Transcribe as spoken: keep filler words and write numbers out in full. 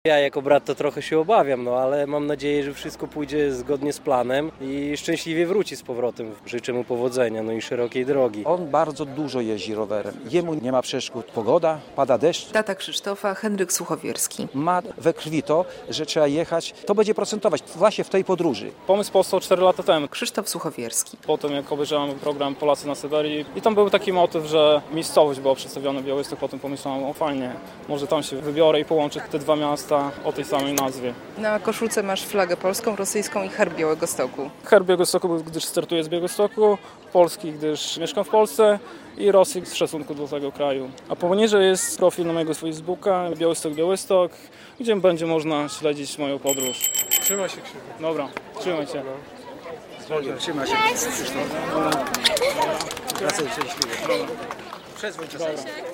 Ja jako brat to trochę się obawiam, no ale mam nadzieję, że wszystko pójdzie zgodnie z planem i szczęśliwie wróci z powrotem. Życzę mu powodzenia, no i szerokiej drogi. On bardzo dużo jeździ rowerem. Jemu nie ma przeszkód pogoda, pada deszcz. Tata Krzysztofa, Henryk Suchowierski. Ma we krwi to, że trzeba jechać. To będzie procentować właśnie w tej podróży. Pomysł powstał cztery lata temu. Krzysztof Suchowierski. Potem jak obejrzałem program Polacy na Syberii i tam był taki motyw, że miejscowość była przedstawiona, Białystok, potem pomyślałem, o fajnie, może tam się wybiorę i połączę te dwa miasta o tej samej nazwie. Na koszulce masz flagę polską, rosyjską i herb Białegostoku. Herb Białegostoku, gdyż startuję z Białegostoku, polski, gdyż mieszkam w Polsce i Rosji z szacunku do tego kraju. A poniżej jest profil na mojego Facebooka, Białystok Białystok, gdzie będzie można śledzić moją podróż. Trzymaj się, Krzysztof. Dobra, trzymaj się. Trzymaj się. Krzysztof. Wracaj szczęśliwie. Przezwoń czasami.